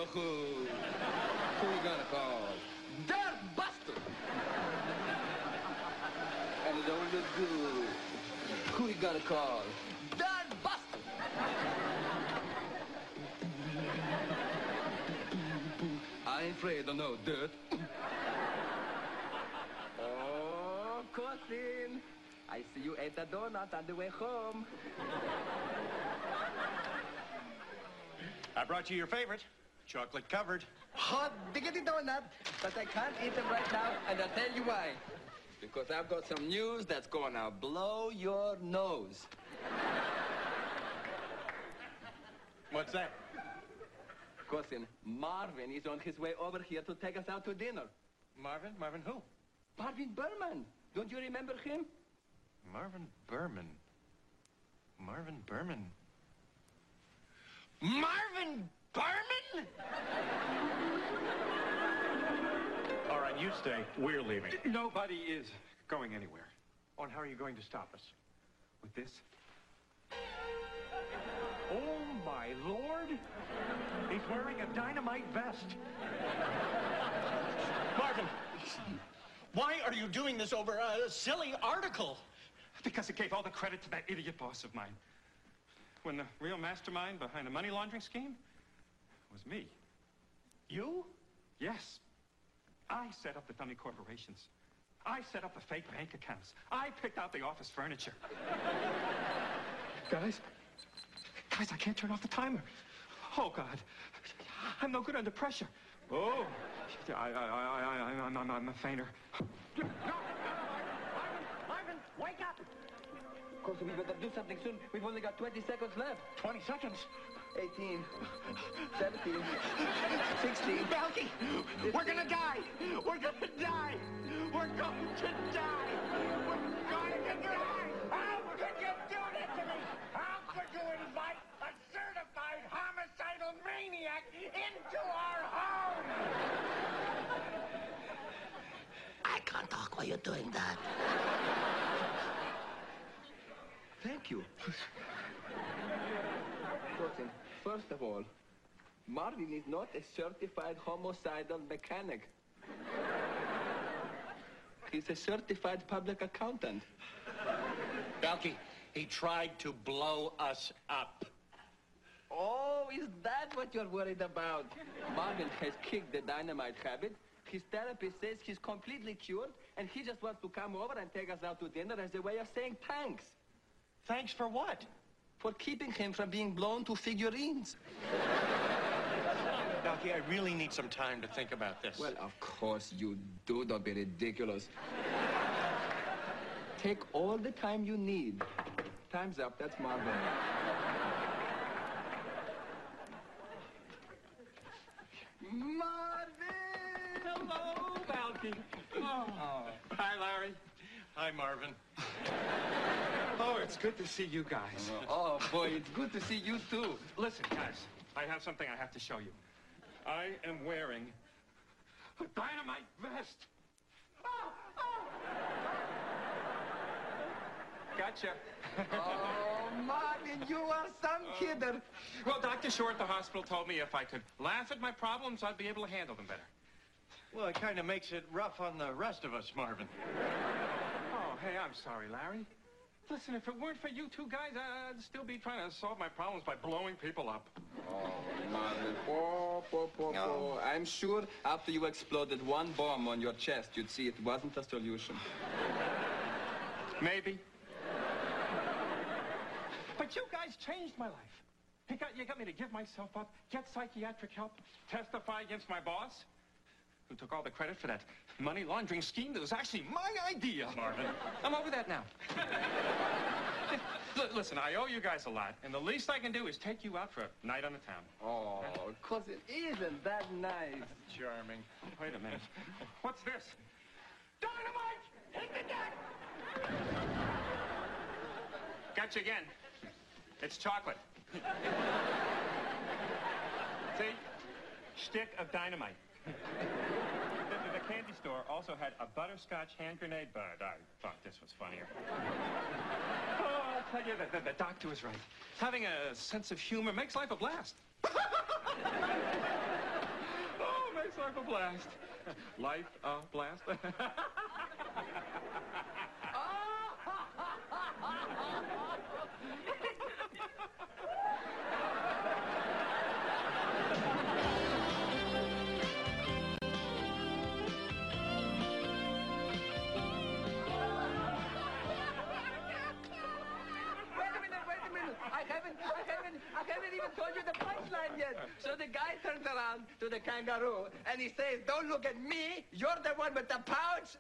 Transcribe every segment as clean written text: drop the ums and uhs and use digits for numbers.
Who you gonna call? Dirt Buster! And it don't look good. Who you gonna call? Dirt Buster! I ain't afraid of no dirt. Oh, cousin. I see you ate a donut on the way home. I brought you your favorite, chocolate covered. Hot diggity donut, but I can't eat them right now, and I'll tell you why. Because I've got some news that's gonna blow your nose. What's that? Cousin, Marvin is on his way over here to take us out to dinner. Marvin? Marvin who? Marvin Berman. Don't you remember him? Marvin Berman. Marvin Berman. Marvin Berman? All right, you stay. We're leaving. Nobody is going anywhere. Oh, and how are you going to stop us? With this? Oh, my Lord! He's wearing a dynamite vest. Marvin, why are you doing this over a silly article? Because it gave all the credit to that idiot boss of mine. When the real mastermind behind the money laundering scheme was me. You? Yes. I set up the dummy corporations. I set up the fake bank accounts. I picked out the office furniture. Guys, I can't turn off the timer. Oh, God. I'm no good under pressure. Oh, I'm a fainter. Marvin, wake up! Cousin, we better do something soon. We've only got 20 seconds left. 20 seconds. 18, 17, 16. Balky, we're gonna die! We're gonna die! We're going to die! We're going to die! How could you do this to me? How could you invite a certified homicidal maniac into our home? I can't talk while you're doing that. Thank you. Cousin, first of all, Marvin is not a certified homicidal mechanic. He's a certified public accountant. Balky, he tried to blow us up. Oh, is that what you're worried about? Marvin has kicked the dynamite habit. His therapist says he's completely cured, and he just wants to come over and take us out to dinner as a way of saying thanks. Thanks for what? For keeping him from being blown to figurines. Balky, I really need some time to think about this. Well, of course you do. Don't be ridiculous. Take all the time you need. Time's up. That's Marvin. Marvin! Hello, Balky. Oh. Hi, Larry. Hi, Marvin. Oh, it's good to see you guys. Oh, boy, it's good to see you, too. Listen, guys, I have something I have to show you. I am wearing a dynamite vest. Gotcha. Oh, Marvin, you are some kidder. Well, Dr. Shore at the hospital told me if I could laugh at my problems, I'd be able to handle them better. Well, it kind of makes it rough on the rest of us, Marvin. Oh, hey, I'm sorry, Larry. Listen, if it weren't for you two guys, I'd still be trying to solve my problems by blowing people up. Oh, Marvin. Oh. I'm sure after you exploded one bomb on your chest, you'd see it wasn't a solution. Maybe. But you guys changed my life. You got me to give myself up, get psychiatric help, testify against my boss, who took all the credit for that money laundering scheme that was actually my idea. Marvin. I'm over that now. Listen, I owe you guys a lot, and the least I can do is take you out for a night on the town. Oh, cousin, isn't that nice? Charming. Wait a minute. What's this? Dynamite! Hit the deck! Got you again. It's chocolate. See? Stick of dynamite. The candy store also had a butterscotch hand grenade, but I thought this was funnier. Oh, I'll tell you, the doctor was right. Having a sense of humor makes life a blast. life a blast. Life a blast. Wait a minute. I haven't even told you the punchline yet. So the guy turns around to the kangaroo and he says, "Don't look at me. You're the one with the pouch."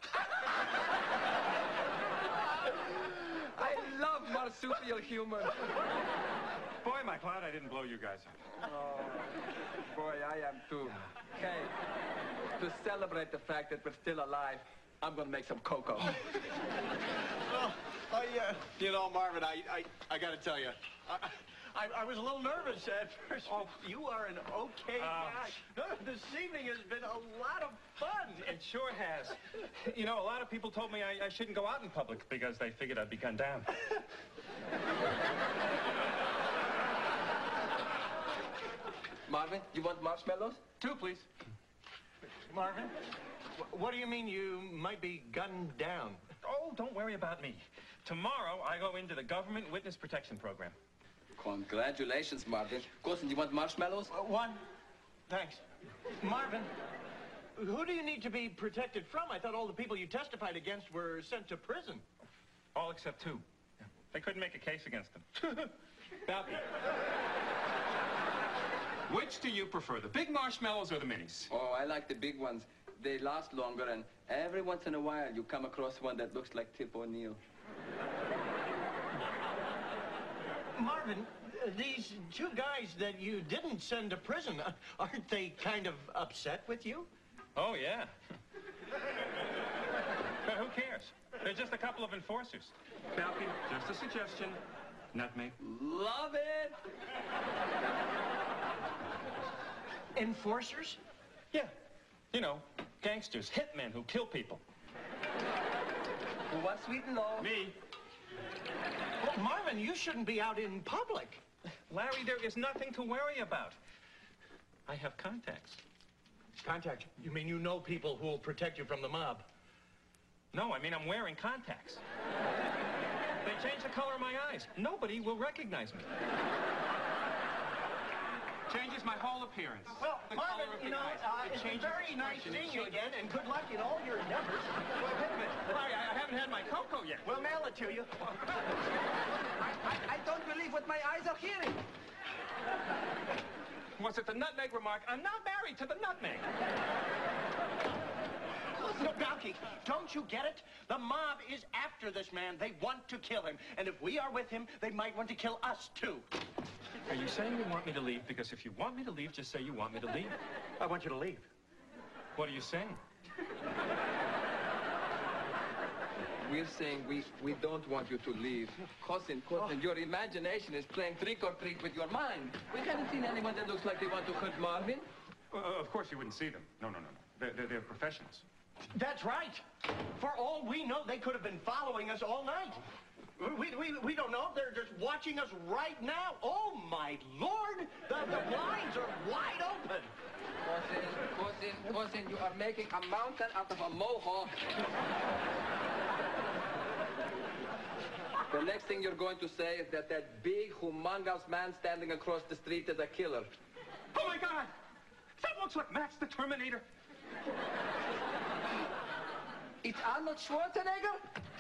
I love marsupial humor. Boy, am I glad I didn't blow you guys up. Oh, boy, I am too. Hey, to celebrate the fact that we're still alive, I'm gonna make some cocoa. You know, Marvin, I got to tell you, I was a little nervous at first. Oh, you are an okay guy. This evening has been a lot of fun. It sure has. You know, a lot of people told me I shouldn't go out in public because they figured I'd be gunned down. Marvin, you want marshmallows? 2, please. Marvin, what do you mean you might be gunned down? Oh, don't worry about me. Tomorrow, I go into the Government Witness Protection Program. Congratulations, Marvin. Cousin, you want marshmallows? One. Thanks. Marvin, who do you need to be protected from? I thought all the people you testified against were sent to prison. All except 2. They couldn't make a case against them. Balky. Which do you prefer, the big marshmallows or the minis? Oh, I like the big ones. They last longer, and every once in a while you come across one that looks like Tip O'Neill. Marvin, these 2 guys that you didn't send to prison, aren't they kind of upset with you? Oh, yeah. But who cares? They're just a couple of enforcers. Balky, just a suggestion. Nutmeg. Love it! Enforcers? Yeah. You know, gangsters, hitmen who kill people. Who wants sweet and low? Me. Well, Marvin, you shouldn't be out in public. Larry, there is nothing to worry about. I have contacts. Contact? You mean you know people who will protect you from the mob? No, I mean I'm wearing contacts. They change the color of my eyes. Nobody will recognize me. Changes my whole appearance. Well, The Marvin, color of you the know, eyes. It it's changes very nice expression. seeing you again, and good luck in all your endeavors. Wait a minute. Larry, I haven't had my cocoa yet. We'll mail it to you. I don't believe what my eyes are hearing. Was it the nutmeg remark? I'm not married to the nutmeg. No, Balky, don't you get it? The mob is after this man. They want to kill him. And if we are with him, they might want to kill us, too. Are you saying you want me to leave? Because if you want me to leave, just say you want me to leave. I want you to leave. What are you saying? We're saying we don't want you to leave. Cousin, your imagination is playing trick or treat with your mind. We haven't seen anyone that looks like they want to hurt Marvin. Of course you wouldn't see them. No. They're professionals. That's right. For all we know, they could have been following us all night. We don't know. They're just watching us right now. Oh, my Lord. The blinds are wide open. Cousin, you are making a mountain out of a molehill. The next thing you're going to say is that big, humongous man standing across the street is a killer. Oh, my God! That looks like Max the Terminator. It's Arnold Schwarzenegger?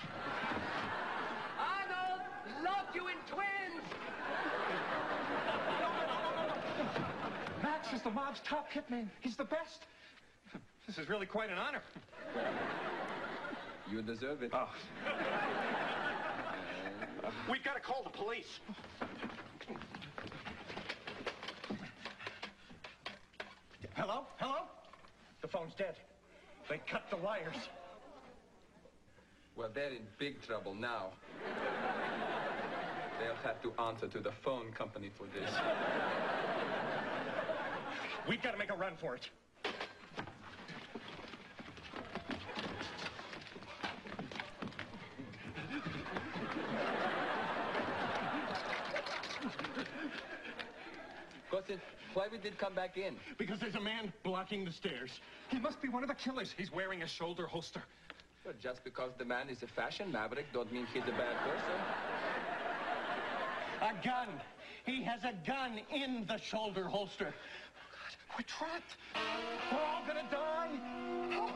Arnold, locked you in twins! Max is the mob's top hitman. He's the best. This is really quite an honor. You deserve it. Oh. We've got to call the police. Hello? Hello? The phone's dead. They cut the wires. Well, they're in big trouble now. They'll have to answer to the phone company for this. We've got to make a run for it. Cousin, why we did come back in? Because there's a man blocking the stairs. He must be one of the killers. He's wearing a shoulder holster. But just because the man is a fashion maverick don't mean he's a bad person. A gun. He has a gun in the shoulder holster. We're trapped. We're all gonna die.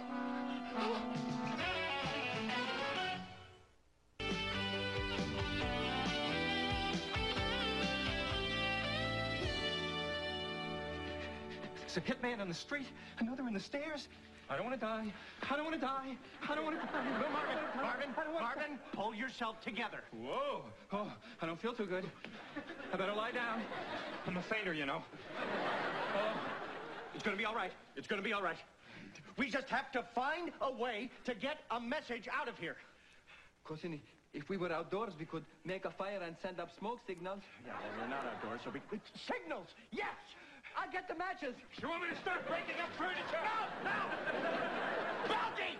There's a hitman on the street, another in the stairs. I don't want to die. I don't want to die. I don't want to die. Marvin, pull yourself together. Whoa. Oh, I don't feel too good. I better lie down. I'm a fainter, you know. Oh, it's gonna be all right. It's gonna be all right. We just have to find a way to get a message out of here. Cousin, if we were outdoors, we could make a fire and send up smoke signals. Yeah, well, we're not outdoors, so we... Signals! Yes! I'll get the matches. You want me to start breaking up furniture? No! No! Balky!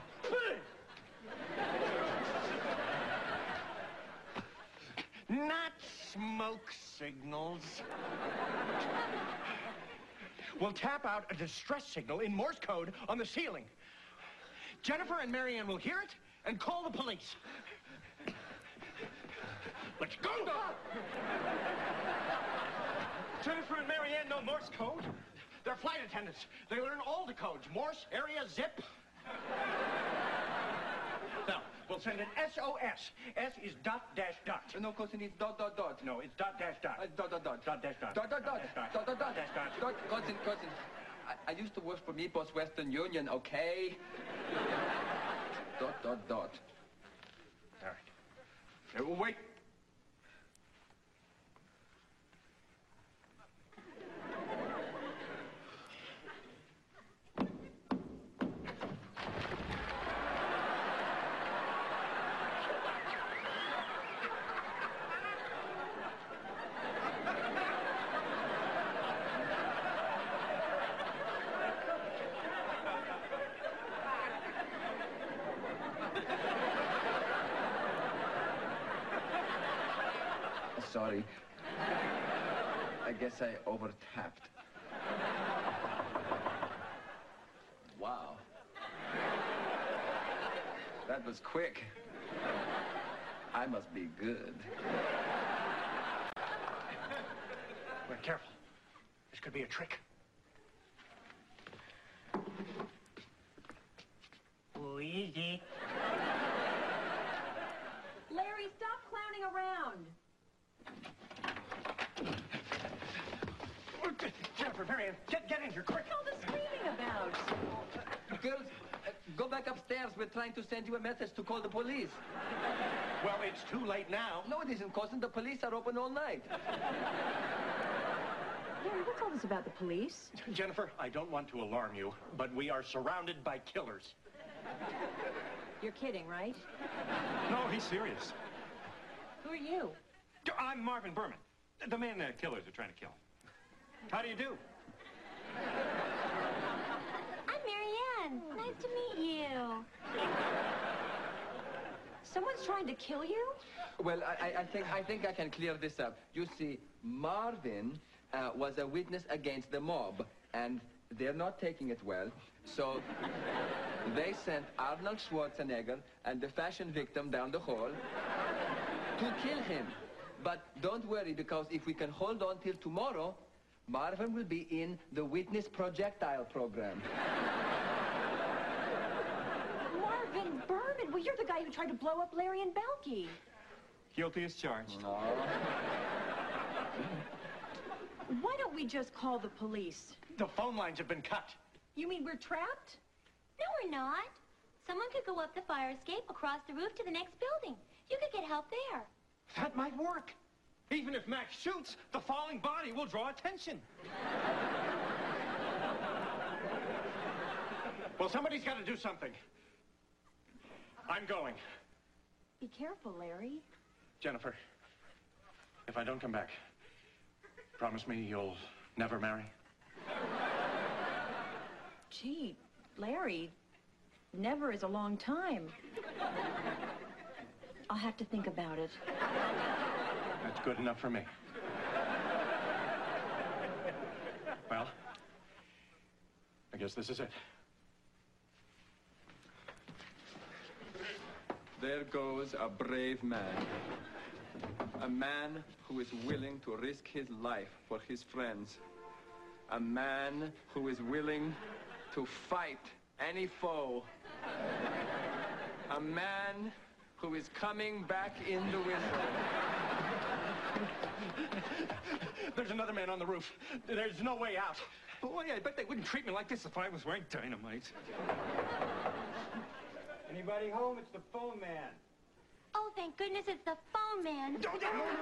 Not smoke signals. We'll tap out a distress signal in Morse code on the ceiling. Jennifer and Marianne will hear it and call the police. Let's go! Jennifer and Marianne know Morse code. They're flight attendants. They learn all the codes. Morse, area, zip. Now, we'll send an SOS. S is dot dash dot. No, cousin, it's dot, dot, dot. No, it's dot dash dot. Dot, dot, dot. Dot dash dot. Dot, dot, dot. Dot Dot, dot, dot. dash dot. Dot, cousin. I used to work for Meatballs Western Union, okay? Dot, dot, dot. All right. Wait. Sorry. I guess I overtapped. Wow. That was quick. I must be good. Well, careful. This could be a trick. Who is it? Larry, stop clowning around. Jennifer, Marianne, get in here, quick. What's all the screaming about? Girls, go back upstairs. We're trying to send you a message to call the police. Well, it's too late now. No, it isn't, cousin. The police are open all night. Larry, what's all this about the police? Jennifer, I don't want to alarm you, but we are surrounded by killers. You're kidding, right? No, he's serious. Who are you? I'm Marvin Berman, the man the killers are trying to kill. How do you do? I'm Marianne. Nice to meet you. Someone's trying to kill you? Well, I think I can clear this up. You see, Marvin was a witness against the mob, and they're not taking it well. So they sent Arnold Schwarzenegger and the fashion victim down the hall to kill him. But don't worry, because if we can hold on till tomorrow, Marvin will be in the Witness Projectile program. Marvin Berman? Well, you're the guy who tried to blow up Larry and Balky. Guilty as charged. Why don't we just call the police? The phone lines have been cut. You mean we're trapped? No, we're not. Someone could go up the fire escape across the roof to the next building. You could get help there. That might work. Even if Max shoots, the falling body will draw attention. Well, somebody's got to do something. I'm going. Be careful, Larry. Jennifer, if I don't come back, promise me you'll never marry? Gee, Larry, never is a long time. I'll have to think about it. That's good enough for me. guess this is it. There goes a brave man. A man who is willing to risk his life for his friends. A man who is willing to fight any foe. A man who is coming back in the winter. There's another man on the roof. There's no way out. Boy, I bet they wouldn't treat me like this if I was wearing dynamite. Anybody home? It's the phone man. Oh, thank goodness it's the phone man. No.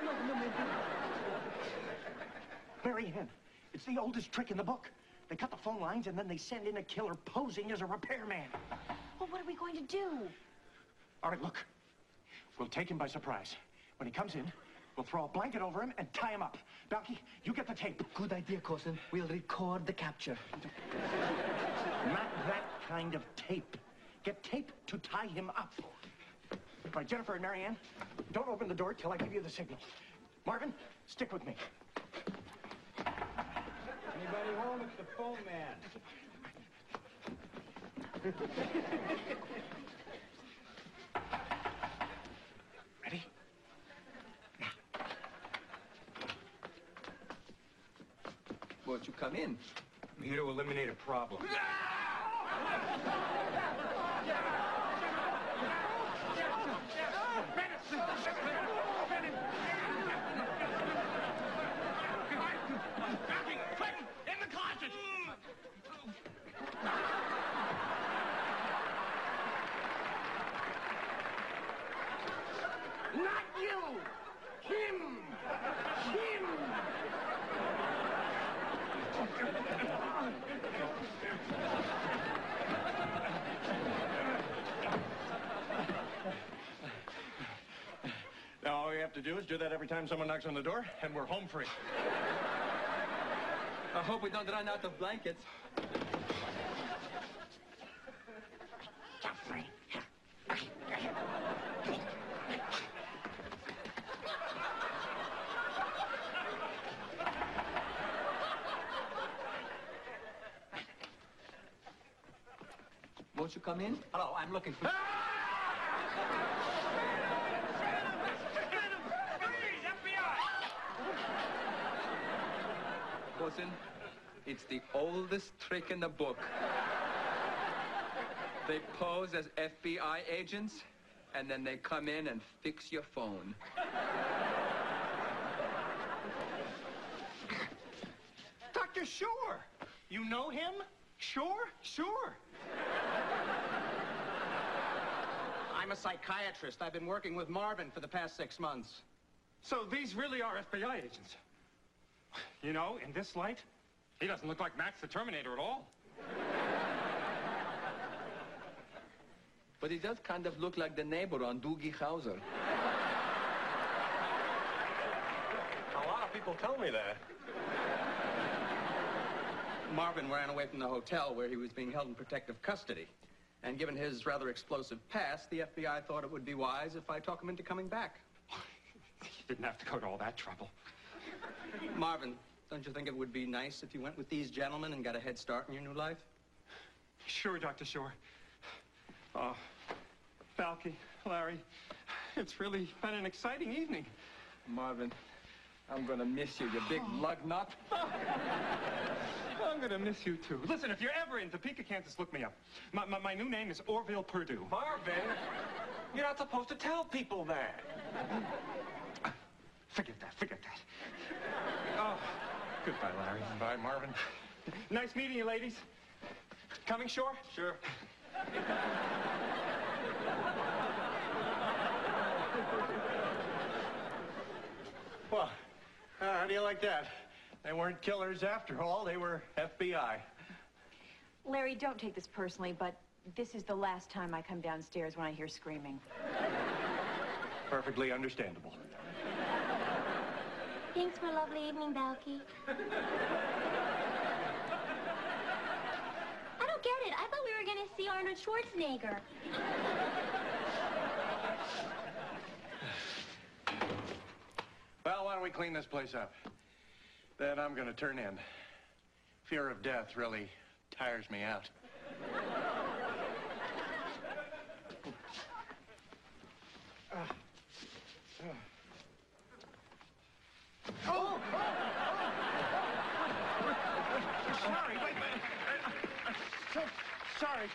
Mary Ann, it's the oldest trick in the book. They cut the phone lines and then they send in a killer posing as a repairman. Well, what are we going to do? All right, look. We'll take him by surprise. When he comes in, we'll throw a blanket over him and tie him up. Balky, you get the tape. Good idea, cousin. We'll record the capture. Not that kind of tape. Get tape to tie him up. All right, Jennifer and Mary Ann, don't open the door till I give you the signal. Marvin, stick with me. Anybody home? It's the phone man. Ready? Won't you come in? I'm here to eliminate a problem. Not you! Him! Him! Now, all we have to do is do that every time someone knocks on the door, and we're home free. I hope we don't run out of blankets. Won't you come in? Hello, I'm looking for... Cousin, it's the oldest trick in the book. They pose as FBI agents, and then they come in and fix your phone. Dr. Shore! You know him? Shore? Sure. I'm a psychiatrist. I've been working with Marvin for the past 6 months. So these really are FBI agents. You know, in this light, he doesn't look like Max the Terminator at all. But he does kind of look like the neighbor on Doogie Howser. A lot of people tell me that. Marvin ran away from the hotel where he was being held in protective custody. And given his rather explosive past, the FBI thought it would be wise if I talk him into coming back. You didn't have to go to all that trouble. Marvin, don't you think it would be nice if you went with these gentlemen and got a head start in your new life? Sure, Dr. Shore. Balky, Larry, it's really been an exciting evening. Marvin, I'm gonna miss you, you big lug nut. I'm gonna miss you, too. Listen, if you're ever in Topeka, Kansas, look me up. My new name is Orville Purdue. Marvin, you're not supposed to tell people that. Forget that. Oh, goodbye, Larry. Bye, Marvin. Nice meeting you, ladies. Coming, Shore? Sure. Well, how do you like that? They weren't killers after all. They were FBI. Larry, don't take this personally, but this is the last time I come downstairs when I hear screaming. Perfectly understandable. Thanks for a lovely evening, Balky. I don't get it. I thought we were going to see Arnold Schwarzenegger. Well, why don't we clean this place up? Then I'm going to turn in. Fear of death really tires me out. Oh! Sorry, sorry.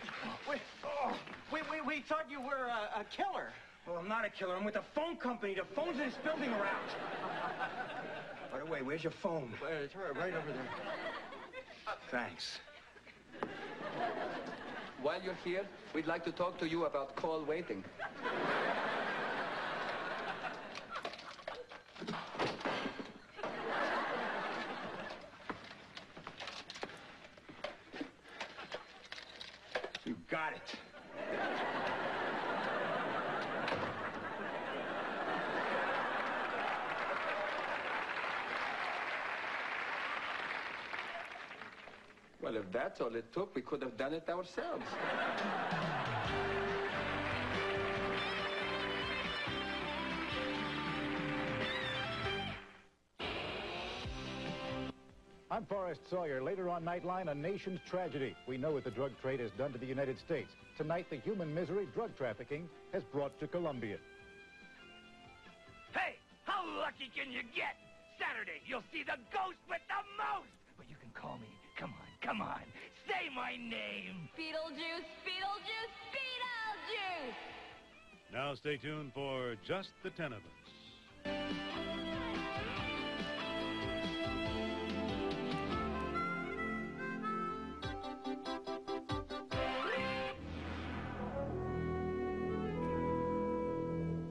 We thought you were a killer. Well, I'm not a killer. I'm with a phone company. The phones in this building are out. By the way, where's your phone? It's right over there. Thanks. While you're here, we'd like to talk to you about call waiting. You got it. Well, if that's all it took, we could have done it ourselves. I'm Forrest Sawyer. Later on Nightline, a nation's tragedy. We know what the drug trade has done to the United States. Tonight, the human misery drug trafficking has brought to Colombia. Hey, how lucky can you get? Saturday, you'll see the ghost with the most. But you can call me. Come on. Say my name. Beetlejuice, Beetlejuice, Beetlejuice! Now stay tuned for Just the 10 of Us.